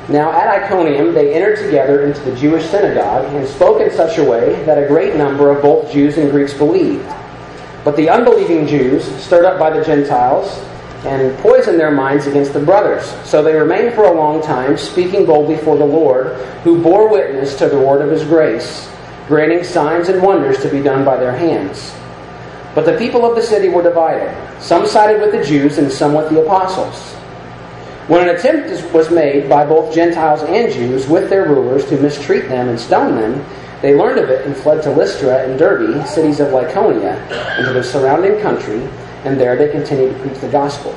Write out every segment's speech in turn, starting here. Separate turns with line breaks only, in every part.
Now at Iconium they entered together into the Jewish synagogue and spoke in such a way that a great number of both Jews and Greeks believed. But the unbelieving Jews, stirred up by the Gentiles, and poisoned their minds against the brothers. So they remained for a long time, speaking boldly for the Lord, who bore witness to the word of his grace, granting signs and wonders to be done by their hands. But the people of the city were divided. Some sided with the Jews and some with the apostles. When an attempt was made by both Gentiles and Jews with their rulers to mistreat them and stone them, they learned of it and fled to Lystra and Derbe, cities of Lycaonia, and to the surrounding country, and there they continued to preach the gospel.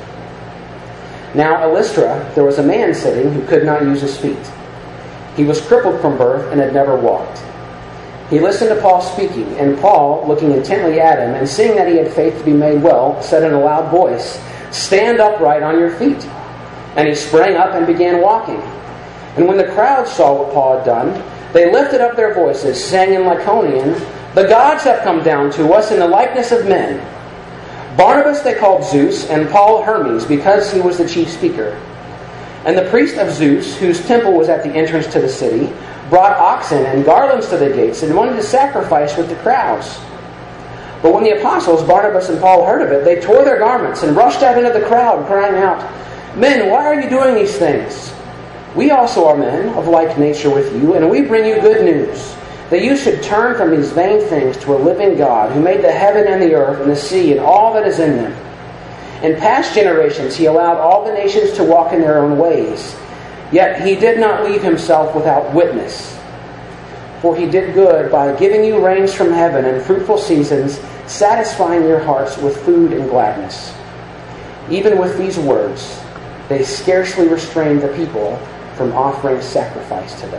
Now at Lystra there was a man sitting who could not use his feet. He was crippled from birth and had never walked. He listened to Paul speaking, and Paul, looking intently at him, and seeing that he had faith to be made well, said in a loud voice, "Stand upright on your feet." And he sprang up and began walking. And when the crowd saw what Paul had done, they lifted up their voices, saying in Lycaonian, "The gods have come down to us in the likeness of men." Barnabas they called Zeus, and Paul Hermes, because he was the chief speaker. And the priest of Zeus, whose temple was at the entrance to the city, brought oxen and garlands to the gates, and wanted to sacrifice with the crowds. But when the apostles, Barnabas and Paul, heard of it, they tore their garments and rushed out into the crowd, crying out, "Men, why are you doing these things? We also are men of like nature with you, and we bring you good news, that you should turn from these vain things to a living God, who made the heaven and the earth and the sea and all that is in them. In past generations he allowed all the nations to walk in their own ways, yet he did not leave himself without witness. For he did good by giving you rains from heaven and fruitful seasons, satisfying your hearts with food and gladness." Even with these words, they scarcely restrained the people from offering sacrifice to them.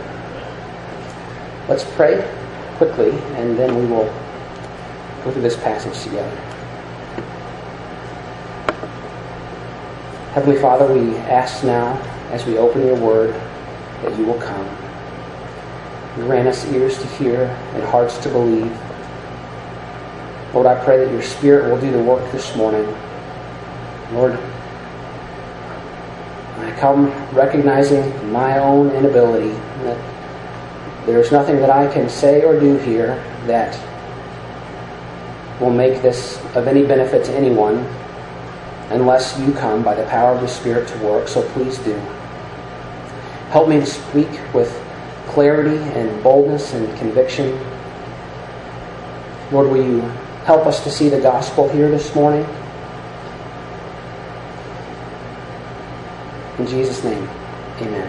Let's pray quickly, and then we will go through this passage together. Heavenly Father, we ask now, as we open your word, that you will come. You grant us ears to hear and hearts to believe. Lord, I pray that your Spirit will do the work this morning. Lord, I come recognizing my own inability, that there is nothing that I can say or do here that will make this of any benefit to anyone unless you come by the power of the Spirit to work, so please do. Help me to speak with clarity and boldness and conviction. Lord, will you help us to see the gospel here this morning? In Jesus' name, amen.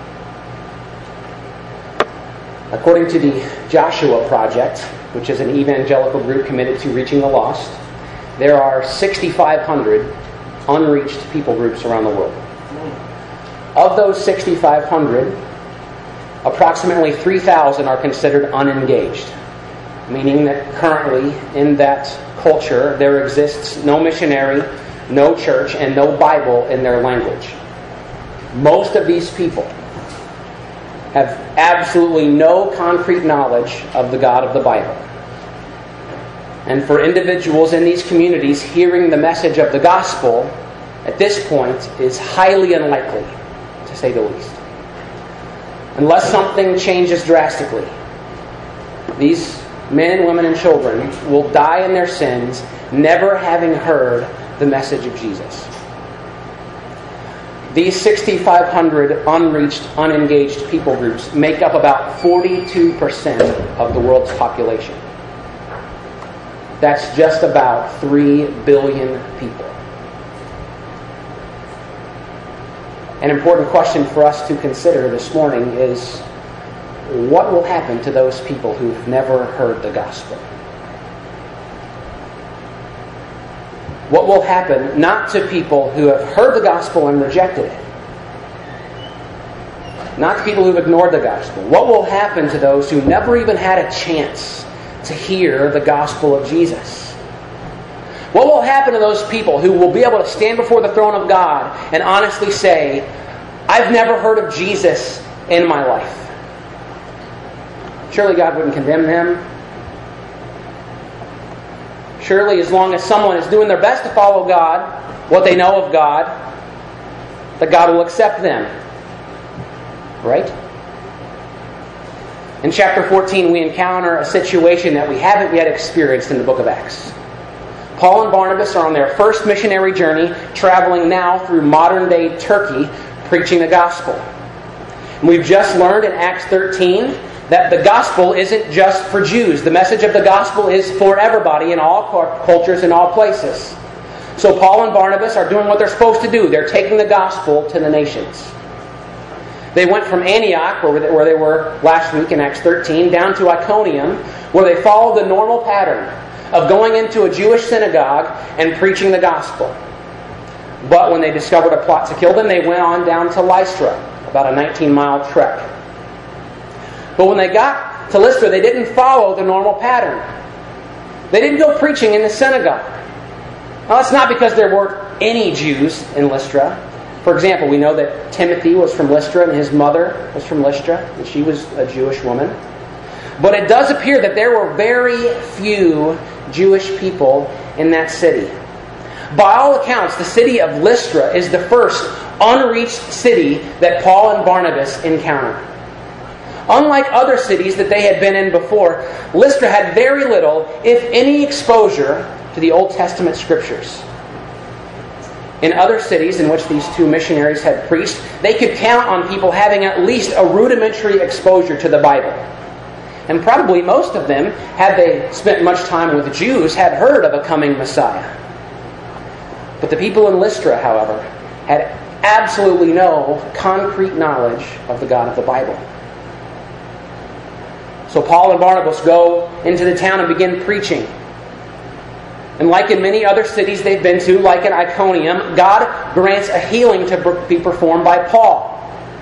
According to the Joshua Project, which is an evangelical group committed to reaching the lost, there are 6,500 unreached people groups around the world. Of those 6,500, approximately 3,000 are considered unengaged, meaning that currently in that culture there exists no missionary, no church, and no Bible in their language. Most of these people have absolutely no concrete knowledge of the God of the Bible. And for individuals in these communities, hearing the message of the gospel at this point is highly unlikely, to say the least. Unless something changes drastically, these men and women and children will die in their sins, never having heard the message of Jesus. These 6,500 unreached, unengaged people groups make up about 42% of the world's population. That's just about 3 billion people. An important question for us to consider this morning is, what will happen to those people who've never heard the gospel? What will happen not to people who have heard the gospel and rejected it? Not to people who've ignored the gospel. What will happen to those who never even had a chance to hear the gospel of Jesus? What will happen to those people who will be able to stand before the throne of God and honestly say, "I've never heard of Jesus in my life"? Surely God wouldn't condemn them. Surely as long as someone is doing their best to follow God, what they know of God, that God will accept them. Right? In chapter 14, we encounter a situation that we haven't yet experienced in the book of Acts. Paul and Barnabas are on their first missionary journey, traveling now through modern-day Turkey, preaching the gospel. And we've just learned in Acts 13 that the gospel isn't just for Jews. The message of the gospel is for everybody in all cultures, in all places. So Paul and Barnabas are doing what they're supposed to do. They're taking the gospel to the nations. They went from Antioch, where they were last week in Acts 13, down to Iconium, where they followed the normal pattern of going into a Jewish synagogue and preaching the gospel. But when they discovered a plot to kill them, they went on down to Lystra, about a 19-mile trek. But when they got to Lystra, they didn't follow the normal pattern. They didn't go preaching in the synagogue. Now, that's not because there weren't any Jews in Lystra. For example, we know that Timothy was from Lystra and his mother was from Lystra, and she was a Jewish woman. But it does appear that there were very few Jewish people in that city. By all accounts, the city of Lystra is the first unreached city that Paul and Barnabas encountered. Unlike other cities that they had been in before, Lystra had very little, if any, exposure to the Old Testament scriptures. In other cities in which these two missionaries had preached, they could count on people having at least a rudimentary exposure to the Bible. And probably most of them, had they spent much time with Jews, had heard of a coming Messiah. But the people in Lystra, however, had absolutely no concrete knowledge of the God of the Bible. So Paul and Barnabas go into the town and begin preaching. And like in many other cities they've been to, like in Iconium, God grants a healing to be performed by Paul.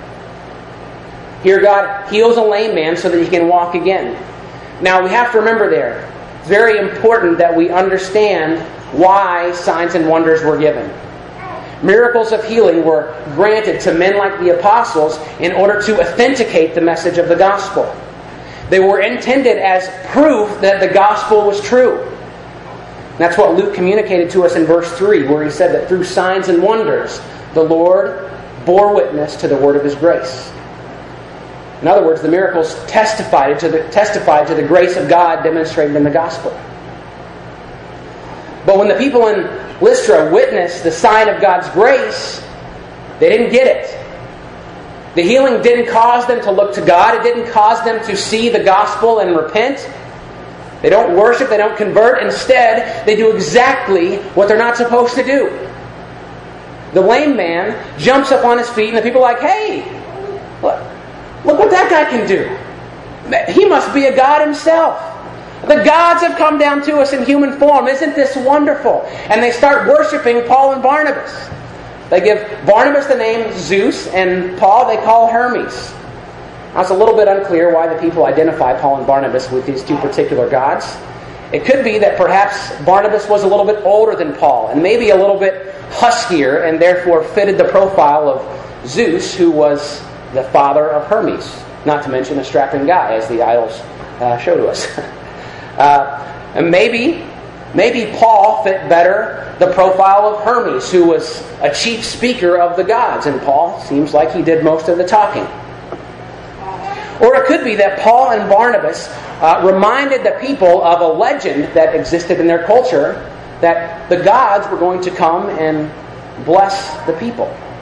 Here God heals a lame man so that he can walk again. Now we have to remember there, it's very important that we understand why signs and wonders were given. Miracles of healing were granted to men like the apostles in order to authenticate the message of the gospel. They were intended as proof that the gospel was true. That's what Luke communicated to us in verse 3, where he said that through signs and wonders, the Lord bore witness to the word of His grace. In other words, the miracles testified to the grace of God demonstrated in the gospel. But when the people in Lystra witnessed the sign of God's grace, they didn't get it. The healing didn't cause them to look to God. It didn't cause them to see the gospel and repent. They don't worship, they don't convert. Instead, they do exactly what they're not supposed to do. The lame man jumps up on his feet and the people are like, hey, look what that guy can do. He must be a god himself. The gods have come down to us in human form. Isn't this wonderful? And they start worshiping Paul and Barnabas. They give Barnabas the name Zeus and Paul they call Hermes. Now, it's a little bit unclear why the people identify Paul and Barnabas with these two particular gods. It could be that perhaps Barnabas was a little bit older than Paul and maybe a little bit huskier and therefore fitted the profile of Zeus, who was the father of Hermes. Not to mention a strapping guy, as the idols show to us. And maybe Paul fit better the profile of Hermes, who was a chief speaker of the gods, and Paul seems like he did most of the talking. Or it could be that Paul and Barnabas reminded the people of a legend that existed in their culture, that the gods were going to come and bless the people.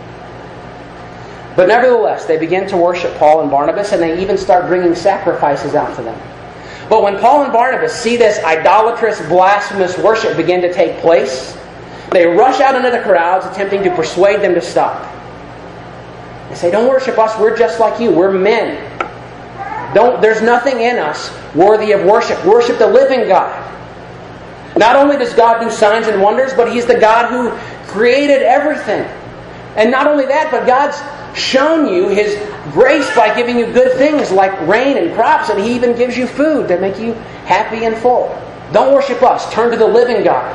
But nevertheless, they begin to worship Paul and Barnabas, and they even start bringing sacrifices out to them. But when Paul and Barnabas see this idolatrous, blasphemous worship begin to take place, they rush out into the crowds, attempting to persuade them to stop. They say, don't worship us, we're just like you, we're men. There's nothing in us worthy of worship. Worship the living God. Not only does God do signs and wonders, but He's the God who created everything. And not only that, but God's shown you His grace by giving you good things like rain and crops, and He even gives you food to make you happy and full. Don't worship us. Turn to the living God.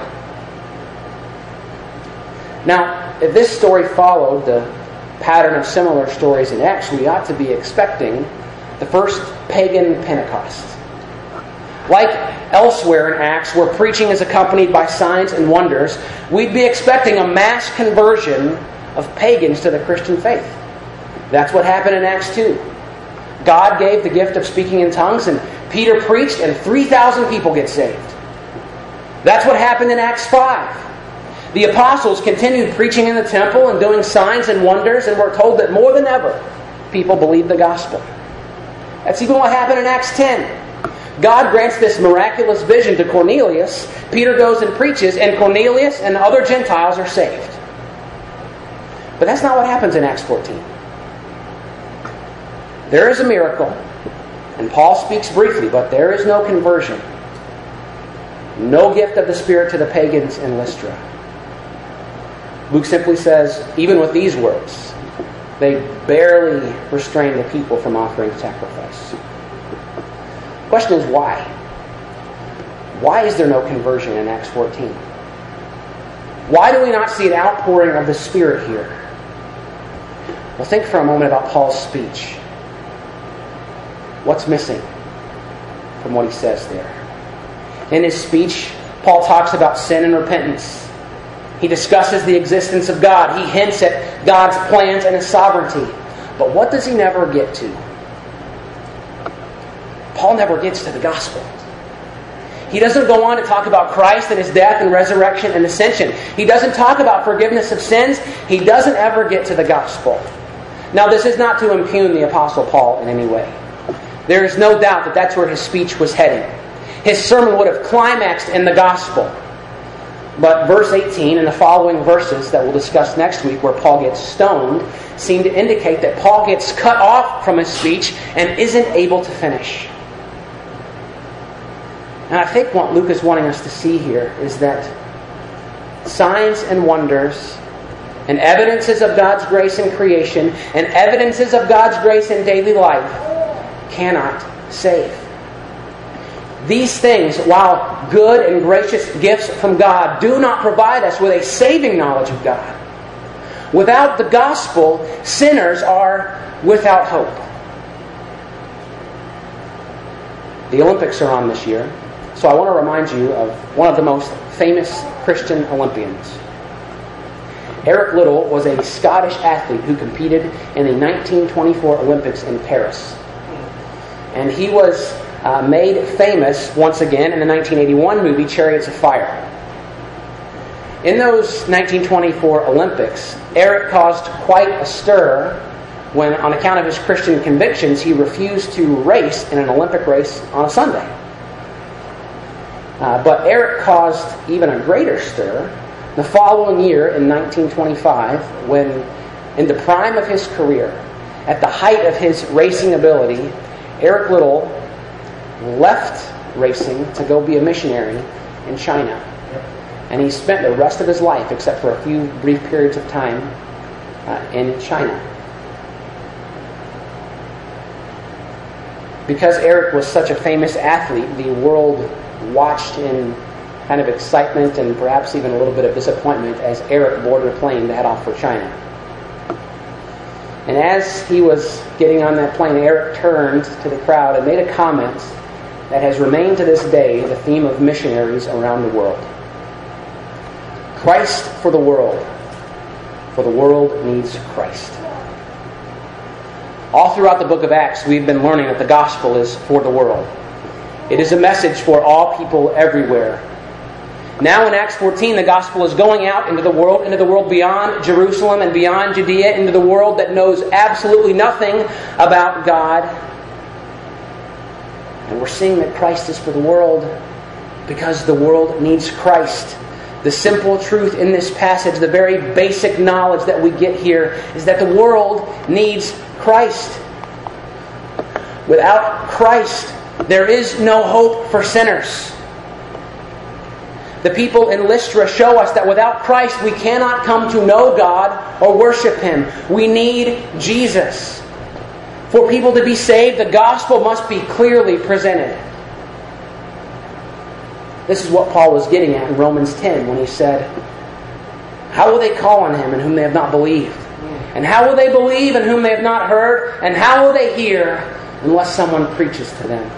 Now, if this story followed the pattern of similar stories in Acts, we ought to be expecting the first pagan Pentecost. Like elsewhere in Acts, where preaching is accompanied by signs and wonders, we'd be expecting a mass conversion of pagans to the Christian faith. That's what happened in Acts 2. God gave the gift of speaking in tongues, and Peter preached, and 3,000 people get saved. That's what happened in Acts 5. The apostles continued preaching in the temple and doing signs and wonders, and we're told that more than ever, people believed the gospel. That's even what happened in Acts 10. God grants this miraculous vision to Cornelius. Peter goes and preaches, and Cornelius and other Gentiles are saved. But that's not what happens in Acts 14. There is a miracle, and Paul speaks briefly, but there is no conversion. No gift of the Spirit to the pagans in Lystra. Luke simply says, even with these words, they barely restrain the people from offering sacrifice. The question is why? Why is there no conversion in Acts 14? Why do we not see an outpouring of the Spirit here? Well, think for a moment about Paul's speech. What's missing from what he says there? In his speech, Paul talks about sin and repentance. He discusses the existence of God. He hints at God's plans and His sovereignty. But what does he never get to? Paul never gets to the gospel. He doesn't go on to talk about Christ and His death and resurrection and ascension. He doesn't talk about forgiveness of sins. He doesn't ever get to the gospel. Now, this is not to impugn the Apostle Paul in any way. There is no doubt that that's where his speech was heading. His sermon would have climaxed in the gospel. But verse 18 and the following verses that we'll discuss next week, where Paul gets stoned, seem to indicate that Paul gets cut off from his speech and isn't able to finish. And I think what Luke is wanting us to see here is that signs and wonders and evidences of God's grace in creation and evidences of God's grace in daily life cannot save. These things, while good and gracious gifts from God, do not provide us with a saving knowledge of God. Without the gospel, sinners are without hope. The Olympics are on this year, so I want to remind you of one of the most famous Christian Olympians. Eric Liddell was a Scottish athlete who competed in the 1924 Olympics in Paris. And he was made famous once again in the 1981 movie Chariots of Fire. In those 1924 Olympics, Eric caused quite a stir when, on account of his Christian convictions, he refused to race in an Olympic race on a Sunday. But Eric caused even a greater stir the following year in 1925 when, in the prime of his career, at the height of his racing ability, Eric Liddell left racing to go be a missionary in China. And he spent the rest of his life, except for a few brief periods of time, in China. Because Eric was such a famous athlete, the world watched in kind of excitement and perhaps even a little bit of disappointment as Eric boarded a plane to head off for China. And as he was getting on that plane, Eric turned to the crowd and made a comment that has remained to this day the theme of missionaries around the world. Christ for the world needs Christ. All throughout the book of Acts, we've been learning that the gospel is for the world. It is a message for all people everywhere. Now in Acts 14, the gospel is going out into the world beyond Jerusalem and beyond Judea, into the world that knows absolutely nothing about God. And we're seeing that Christ is for the world because the world needs Christ. The simple truth in this passage, the very basic knowledge that we get here, is that the world needs Christ. Without Christ, there is no hope for sinners. The people in Lystra show us that without Christ we cannot come to know God or worship Him. We need Jesus. For people to be saved, the gospel must be clearly presented. This is what Paul was getting at in Romans 10 when he said, how will they call on Him in whom they have not believed? And how will they believe in whom they have not heard? And how will they hear unless someone preaches to them?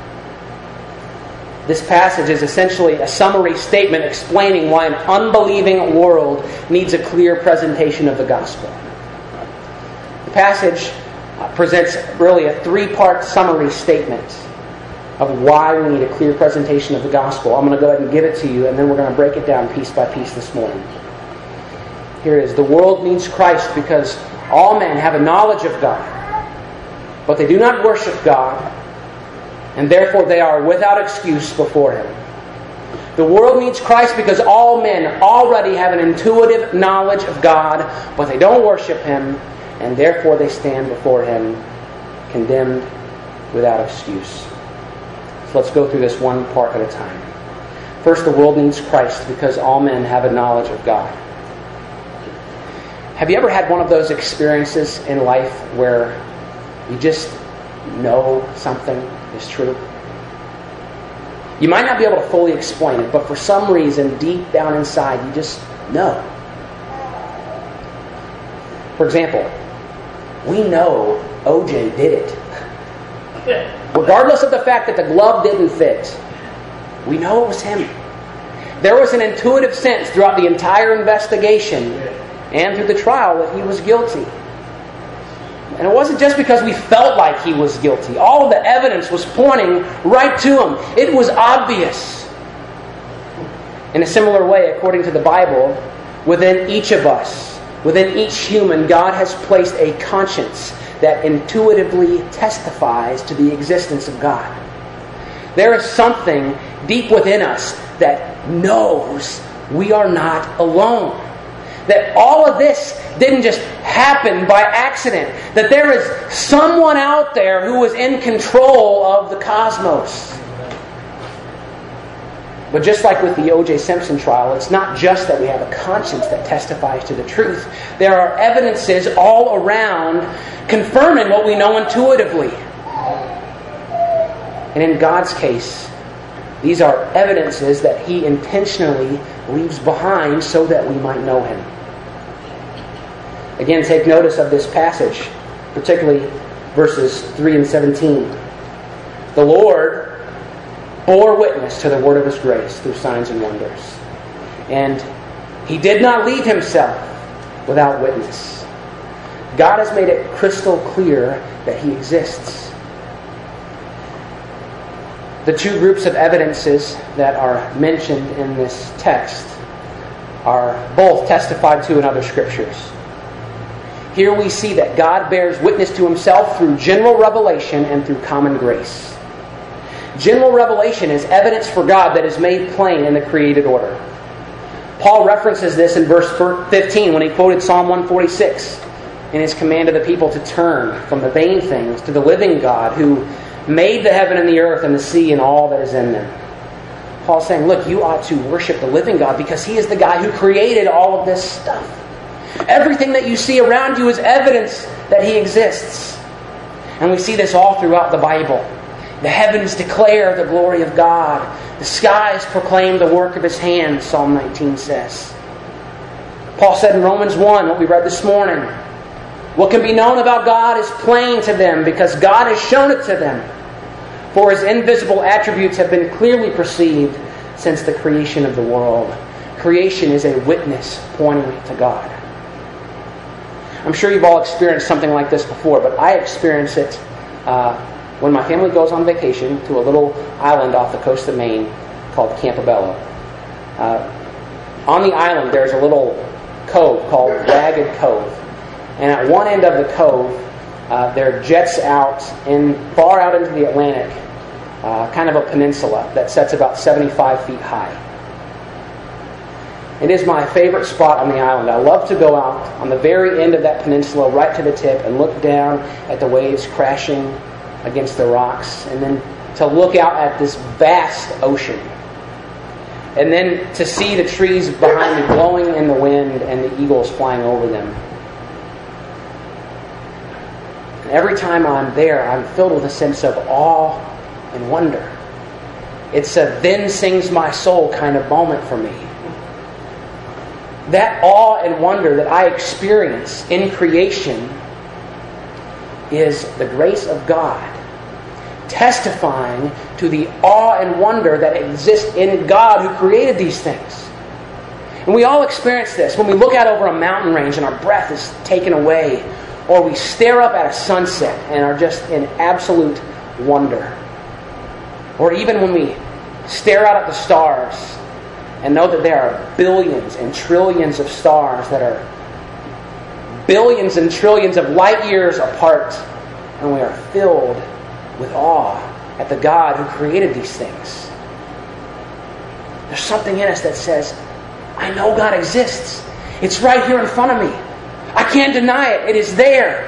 This passage is essentially a summary statement explaining why an unbelieving world needs a clear presentation of the gospel. The passage presents really a three-part summary statement of why we need a clear presentation of the gospel. I'm going to go ahead and give it to you, and then we're going to break it down piece by piece this morning. Here it is. The world needs Christ because all men have a knowledge of God, but they do not worship God, and therefore they are without excuse before Him. The world needs Christ because all men already have an intuitive knowledge of God, but they don't worship Him, and therefore they stand before Him condemned without excuse. So let's go through this one part at a time. First, the world needs Christ because all men have a knowledge of God. Have you ever had one of those experiences in life where you just know something is true? You might not be able to fully explain it, but for some reason, deep down inside, you just know. For example, we know OJ did it. Regardless of the fact that the glove didn't fit, we know it was him. There was an intuitive sense throughout the entire investigation and through the trial that he was guilty. And it wasn't just because we felt like he was guilty. All of the evidence was pointing right to him. It was obvious. In a similar way, according to the Bible, within each of us, within each human, God has placed a conscience that intuitively testifies to the existence of God. There is something deep within us that knows we are not alone. That all of this didn't just happen by accident. That there is someone out there who is in control of the cosmos. But just like with the O.J. Simpson trial, it's not just that we have a conscience that testifies to the truth. There are evidences all around confirming what we know intuitively. And in God's case, these are evidences that He intentionally leaves behind so that we might know Him. Again, take notice of this passage, particularly verses 3 and 17. The Lord bore witness to the word of His grace through signs and wonders. And He did not leave Himself without witness. God has made it crystal clear that He exists. The two groups of evidences that are mentioned in this text are both testified to in other scriptures. Here we see that God bears witness to Himself through general revelation and through common grace. General revelation is evidence for God that is made plain in the created order. Paul references this in verse 15 when he quoted Psalm 146 in his command to the people to turn from the vain things to the living God who made the heaven and the earth and the sea and all that is in them. Paul's saying, look, you ought to worship the living God because He is the guy who created all of this stuff. Everything that you see around you is evidence that He exists. And we see this all throughout the Bible. The heavens declare the glory of God. The skies proclaim the work of His hands, Psalm 19 says. Paul said in Romans 1, what we read this morning, what can be known about God is plain to them because God has shown it to them. For His invisible attributes have been clearly perceived since the creation of the world. Creation is a witness pointing to God. I'm sure you've all experienced something like this before, but I experience it when my family goes on vacation to a little island off the coast of Maine called Campobello. On the island there's a little cove called Ragged Cove. And at one end of the cove, there jets out far out into the Atlantic, kind of a peninsula that sets about 75 feet high. It is my favorite spot on the island. I love to go out on the very end of that peninsula, right to the tip, and look down at the waves crashing against the rocks, and then to look out at this vast ocean. And then to see the trees behind me blowing in the wind and the eagles flying over them. And every time I'm there, I'm filled with a sense of awe and wonder. It's a then sings my soul kind of moment for me. That awe and wonder that I experience in creation is the grace of God, testifying to the awe and wonder that exists in God who created these things. And we all experience this when we look out over a mountain range and our breath is taken away, or we stare up at a sunset and are just in absolute wonder. Or even when we stare out at the stars and know that there are billions and trillions of stars that are billions and trillions of light years apart, and we are filled with awe at the God who created these things. There's something in us that says, I know God exists. It's right here in front of me. I can't deny it. It is there.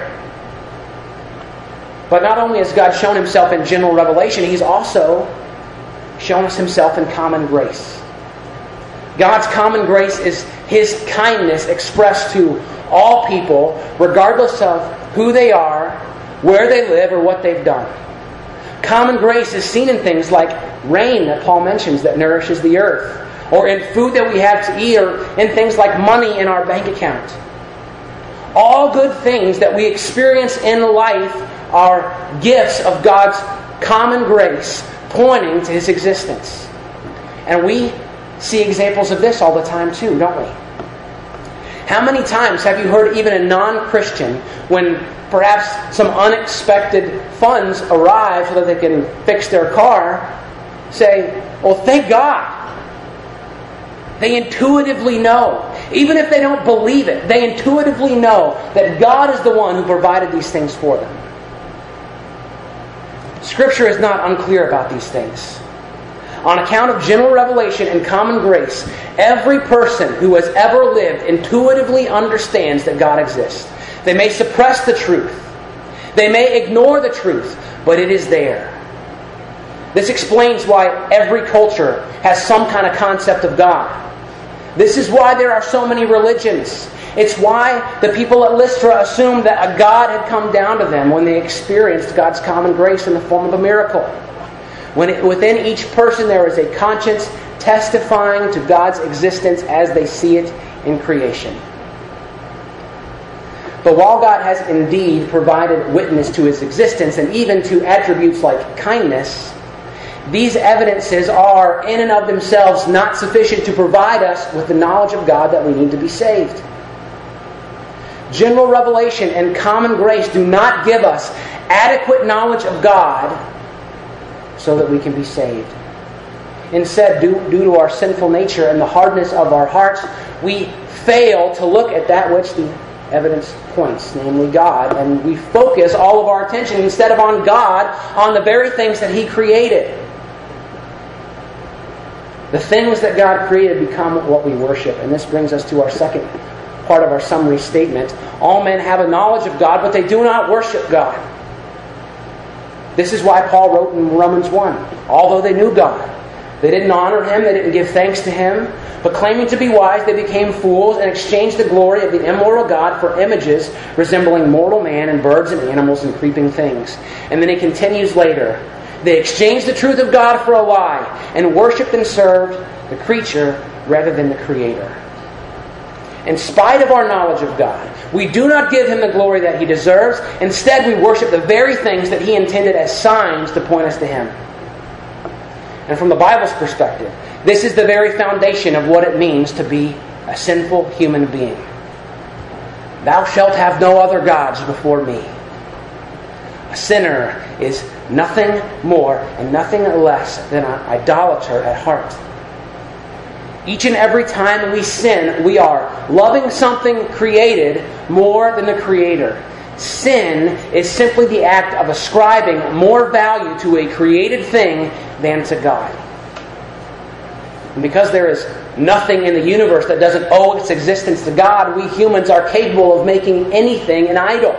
But not only has God shown Himself in general revelation, He's also shown us Himself in common grace. God's common grace is His kindness expressed to all people, regardless of who they are, where they live, or what they've done. Common grace is seen in things like rain that Paul mentions that nourishes the earth, or in food that we have to eat, or in things like money in our bank account. All good things that we experience in life are gifts of God's common grace pointing to His existence. And we see examples of this all the time too, don't we? How many times have you heard even a non-Christian, when perhaps some unexpected funds arrive so that they can fix their car, say, well, thank God. They intuitively know. Even if they don't believe it, they intuitively know that God is the one who provided these things for them. Scripture is not unclear about these things. On account of general revelation and common grace, every person who has ever lived intuitively understands that God exists. They may suppress the truth. They may ignore the truth, but it is there. This explains why every culture has some kind of concept of God. This is why there are so many religions. It's why the people at Lystra assumed that a God had come down to them when they experienced God's common grace in the form of a miracle. Within each person there is a conscience testifying to God's existence as they see it in creation. But while God has indeed provided witness to His existence and even to attributes like kindness, these evidences are in and of themselves not sufficient to provide us with the knowledge of God that we need to be saved. General revelation and common grace do not give us adequate knowledge of God so that we can be saved. Instead, due to our sinful nature and the hardness of our hearts, we fail to look at that which the evidence points, namely God, and we focus all of our attention, instead of on God, on the very things that He created. The things that God created become what we worship. And this brings us to our second part of our summary statement. All men have a knowledge of God, but they do not worship God. This is why Paul wrote in Romans 1. Although they knew God, they didn't honor Him, they didn't give thanks to Him, but claiming to be wise, they became fools and exchanged the glory of the immortal God for images resembling mortal man and birds and animals and creeping things. And then he continues later. They exchanged the truth of God for a lie and worshipped and served the creature rather than the Creator. In spite of our knowledge of God, we do not give Him the glory that He deserves. Instead, we worship the very things that He intended as signs to point us to Him. And from the Bible's perspective, this is the very foundation of what it means to be a sinful human being. Thou shalt have no other gods before me. A sinner is nothing more and nothing less than an idolater at heart. Each and every time we sin, we are loving something created more than the Creator. Sin is simply the act of ascribing more value to a created thing than to God. And because there is nothing in the universe that doesn't owe its existence to God, we humans are capable of making anything an idol.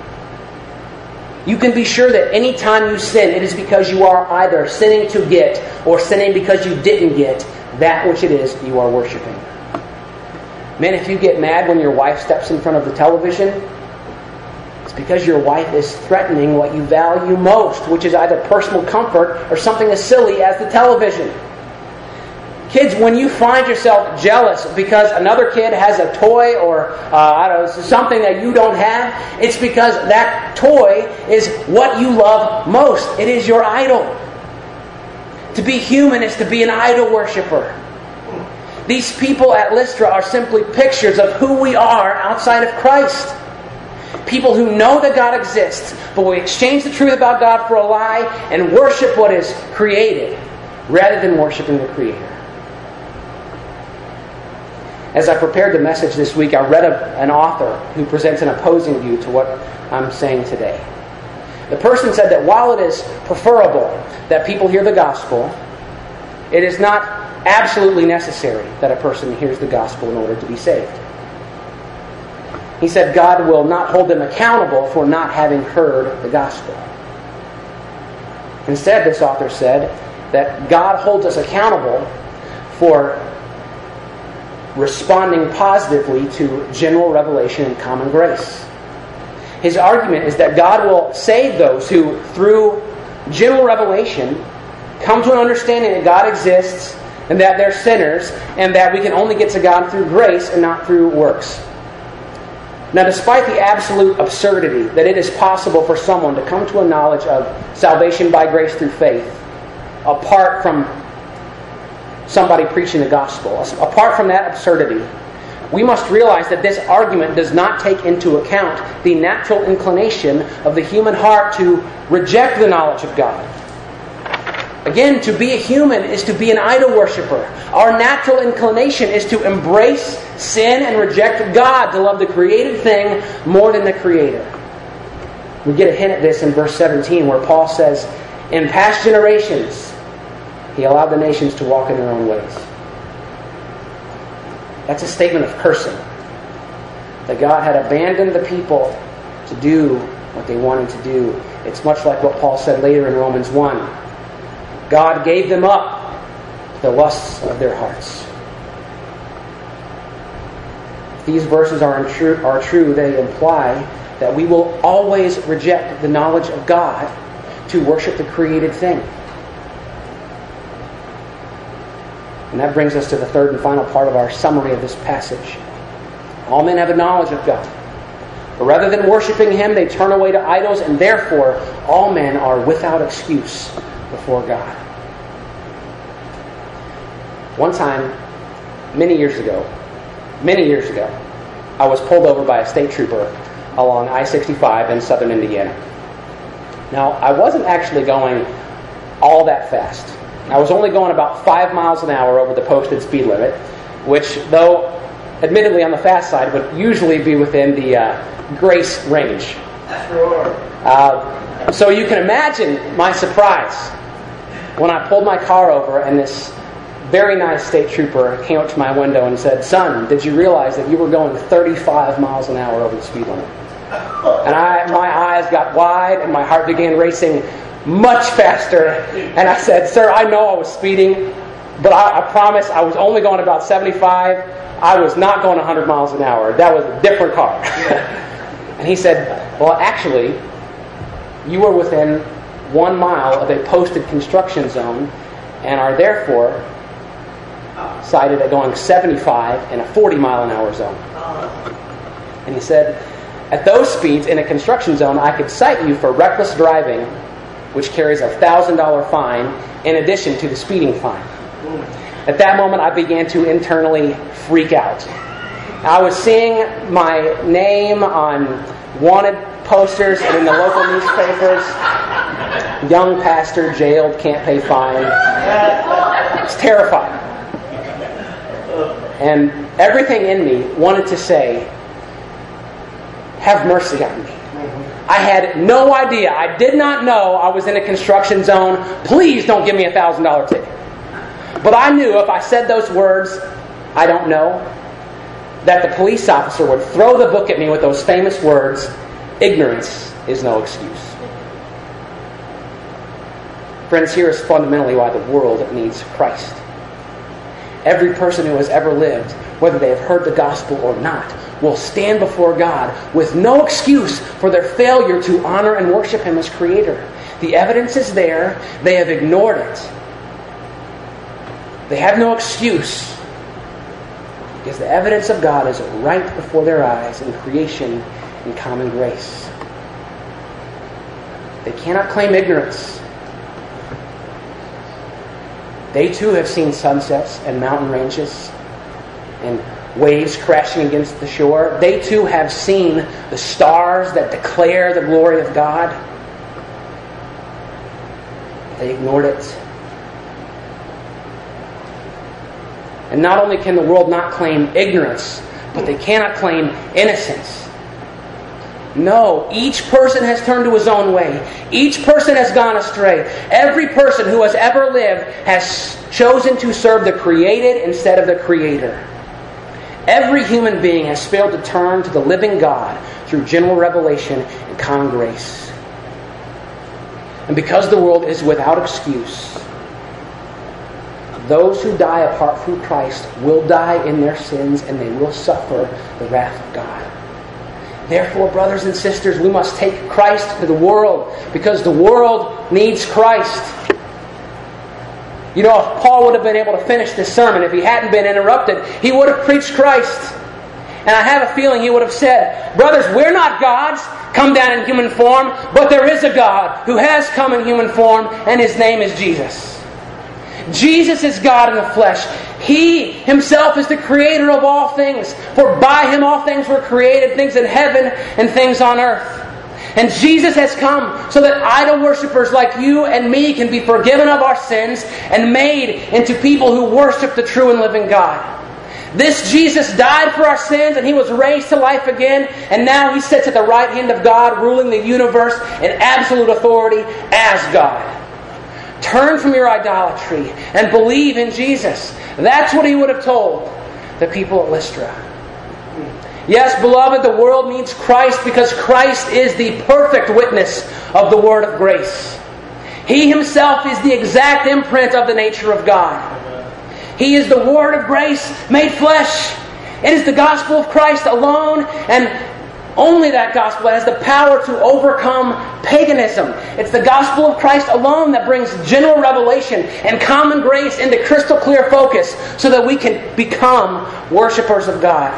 You can be sure that any time you sin, it is because you are either sinning to get or sinning because you didn't get that which it is you are worshiping. Man, if you get mad when your wife steps in front of the television, it's because your wife is threatening what you value most, which is either personal comfort or something as silly as the television. Kids, when you find yourself jealous because another kid has a toy or something that you don't have, it's because that toy is what you love most. It is your idol. To be human is to be an idol worshiper. These people at Lystra are simply pictures of who we are outside of Christ. People who know that God exists, but we exchange the truth about God for a lie and worship what is created rather than worshiping the Creator. As I prepared the message this week, I read an author who presents an opposing view to what I'm saying today. The person said that while it is preferable that people hear the gospel, it is not absolutely necessary that a person hears the gospel in order to be saved. He said God will not hold them accountable for not having heard the gospel. Instead, this author said that God holds us accountable for responding positively to general revelation and common grace. His argument is that God will save those who, through general revelation, come to an understanding that God exists and that they're sinners and that we can only get to God through grace and not through works. Now, despite the absolute absurdity that it is possible for someone to come to a knowledge of salvation by grace through faith, apart from somebody preaching the gospel, apart from that absurdity, we must realize that this argument does not take into account the natural inclination of the human heart to reject the knowledge of God. Again, to be a human is to be an idol worshiper. Our natural inclination is to embrace sin and reject God, to love the created thing more than the Creator. We get a hint at this in verse 17 where Paul says, "In past generations, He allowed the nations to walk in their own ways." That's a statement of cursing. That God had abandoned the people to do what they wanted to do. It's much like what Paul said later in Romans 1. God gave them up to the lusts of their hearts. If these verses are true, they imply that we will always reject the knowledge of God to worship the created thing. And that brings us to the third and final part of our summary of this passage. All men have a knowledge of God. But rather than worshiping Him, they turn away to idols, and therefore all men are without excuse before God. One time, many years ago, I was pulled over by a state trooper along I-65 in southern Indiana. Now, I wasn't actually going all that fast. I was only going about 5 miles an hour over the posted speed limit, which, though admittedly on the fast side, would usually be within the grace range. So you can imagine my surprise when I pulled my car over and this very nice state trooper came up to my window and said, "Son, did you realize that you were going 35 miles an hour over the speed limit?" And my eyes got wide and my heart began racing much faster. And I said, "Sir, I know I was speeding, but I promise I was only going about 75. I was not going 100 miles an hour. That was a different car." And he said, "Well, actually, you were within 1 mile of a posted construction zone and are therefore cited at going 75 in a 40 mile an hour zone." And he said, "At those speeds in a construction zone, I could cite you for reckless driving, which carries a $1,000 fine in addition to the speeding fine." At that moment, I began to internally freak out. I was seeing my name on wanted posters and in the local newspapers. Young pastor jailed, can't pay fine. It's terrifying. And everything in me wanted to say, "Have mercy on me. I had no idea. I did not know I was in a construction zone. Please don't give me a $1,000 ticket." But I knew if I said those words, "I don't know," that the police officer would throw the book at me with those famous words, "Ignorance is no excuse." Friends, here is fundamentally why the world needs Christ. Every person who has ever lived, whether they have heard the gospel or not, will stand before God with no excuse for their failure to honor and worship Him as Creator. The evidence is there. They have ignored it. They have no excuse because the evidence of God is right before their eyes in creation and common grace. They cannot claim ignorance. They too have seen sunsets and mountain ranges and waves crashing against the shore. They too have seen the stars that declare the glory of God. They ignored it. And not only can the world not claim ignorance, but they cannot claim innocence. No, each person has turned to his own way. Each person has gone astray. Every person who has ever lived has chosen to serve the created instead of the Creator. Every human being has failed to turn to the living God through general revelation and common grace. And because the world is without excuse, those who die apart from Christ will die in their sins and they will suffer the wrath of God. Therefore, brothers and sisters, we must take Christ to the world because the world needs Christ. You know, if Paul would have been able to finish this sermon, if he hadn't been interrupted, he would have preached Christ. And I have a feeling he would have said, brothers, we're not gods come down in human form, but there is a God who has come in human form, and His name is Jesus. Jesus is God in the flesh. He Himself is the creator of all things. For by Him all things were created, things in heaven and things on earth. And Jesus has come so that idol worshippers like you and me can be forgiven of our sins and made into people who worship the true and living God. This Jesus died for our sins and He was raised to life again, and now He sits at the right hand of God, ruling the universe in absolute authority as God. Turn from your idolatry and believe in Jesus. That's what He would have told the people at Lystra. Yes, beloved, the world needs Christ because Christ is the perfect witness of the Word of grace. He Himself is the exact imprint of the nature of God. He is the Word of grace made flesh. It is the gospel of Christ alone, and only that gospel has the power to overcome paganism. It's the gospel of Christ alone that brings general revelation and common grace into crystal clear focus so that we can become worshipers of God.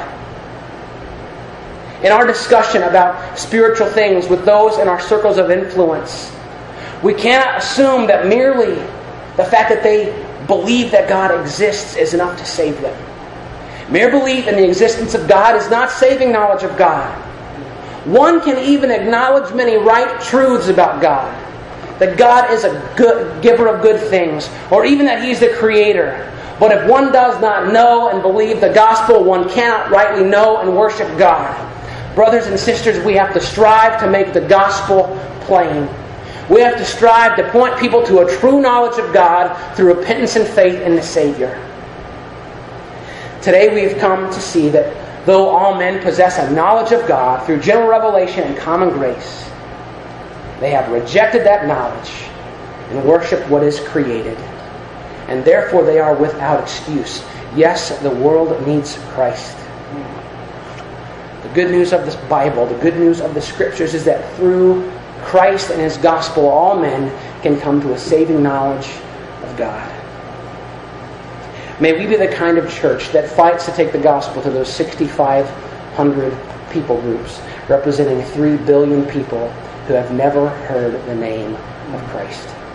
In our discussion about spiritual things with those in our circles of influence, we cannot assume that merely the fact that they believe that God exists is enough to save them. Mere belief in the existence of God is not saving knowledge of God. One can even acknowledge many right truths about God. That God is a good giver of good things, or even that He's the Creator. But if one does not know and believe the gospel, one cannot rightly know and worship God. Brothers and sisters, we have to strive to make the gospel plain. We have to strive to point people to a true knowledge of God through repentance and faith in the Savior. Today we have come to see that though all men possess a knowledge of God through general revelation and common grace, they have rejected that knowledge and worshipped what is created. And therefore they are without excuse. Yes, the world needs Christ. The good news of this Bible, the good news of the Scriptures is that through Christ and His gospel, all men can come to a saving knowledge of God. May we be the kind of church that fights to take the gospel to those 6,500 people groups, representing 3 billion people who have never heard the name of Christ.